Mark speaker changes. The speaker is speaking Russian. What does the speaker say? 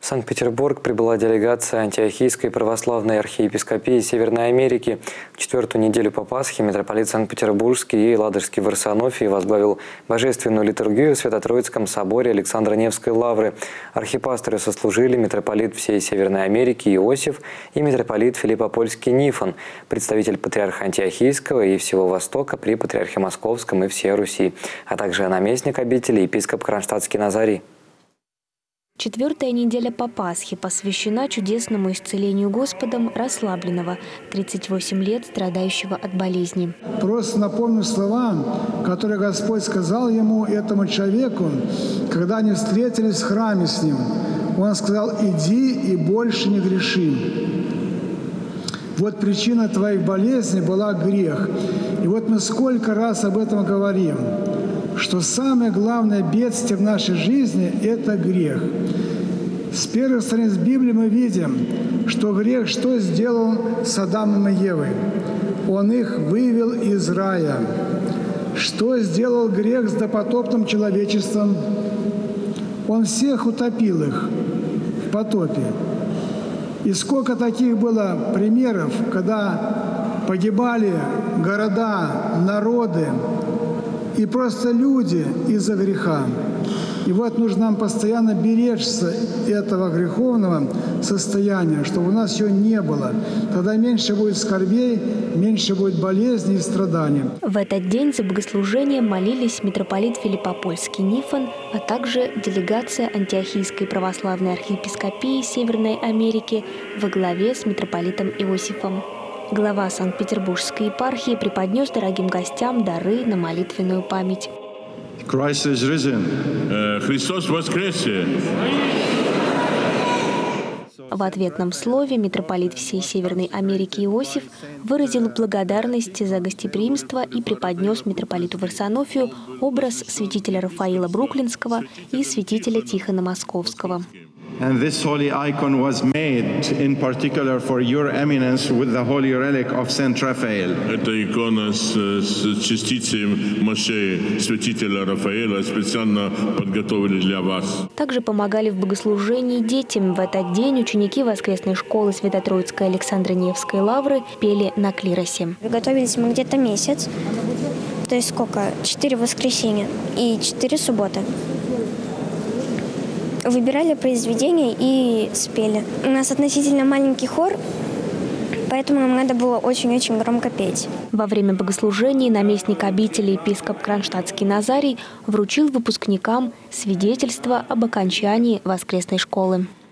Speaker 1: В Санкт-Петербург прибыла делегация Антиохийской православной архиепископии Северной Америки. В четвертую неделю по Пасхе митрополит Санкт-Петербургский и Ладожский в Варсонофии возглавил божественную литургию в Свято-Троицком соборе Александра Невской лавры. Архипасторы сослужили митрополит всей Северной Америки Иосиф и митрополит Филиппопольский Нифон, представитель патриарха Антиохийского и всего Востока при патриархе Московском и всей Руси, а также наместник обители епископ Кронштадтский Назарий.
Speaker 2: Четвертая неделя по Пасхе посвящена чудесному исцелению Господом расслабленного, 38 лет страдающего от болезни.
Speaker 3: Просто напомню слова, которые Господь сказал ему, этому человеку, когда они встретились в храме с ним. Он сказал: «Иди и больше не греши». Вот причина твоих болезней была грех. И вот мы сколько раз об этом говорим, что самое главное бедствие в нашей жизни – это грех. С первых страниц Библии мы видим, что грех что сделал с Адамом и Евой? Он их вывел из рая. Что сделал грех с допотопным человечеством? Он всех утопил их в потопе. И сколько таких было примеров, когда погибали города, народы, и просто люди из-за греха. И вот нужно нам постоянно беречься этого греховного состояния, чтобы у нас его не было. Тогда меньше будет скорбей, меньше будет болезней и страданий.
Speaker 2: В этот день за богослужением молились митрополит Филиппопольский Нифон, а также делегация Антиохийской православной архиепископии Северной Америки во главе с митрополитом Иосифом. Глава Санкт-Петербургской епархии преподнес дорогим гостям дары на молитвенную память.
Speaker 4: Христос воскресе!
Speaker 2: В ответном слове митрополит всей Северной Америки Иосиф выразил благодарность за гостеприимство и преподнес митрополиту Варсонофию образ святителя Рафаила Бруклинского и святителя Тихона Московского.
Speaker 5: And this holy icon was made in particular for your eminence with the holy relic of Saint Raphael.
Speaker 4: Эта икона с частицей мощей святителя Рафаэля специально подготовили для вас.
Speaker 2: Также помогали в богослужении детям. В этот день ученики воскресной школы Свято-Троицкой Александра Невской лавры пели на клиросе.
Speaker 6: Готовились мы где-то месяц. То есть сколько? 4 воскресенья и 4 субботы. Выбирали произведения и спели. У нас относительно маленький хор, поэтому нам надо было очень-очень громко петь.
Speaker 2: Во время богослужений наместник обители епископ Кронштадтский Назарий вручил выпускникам свидетельство об окончании воскресной школы.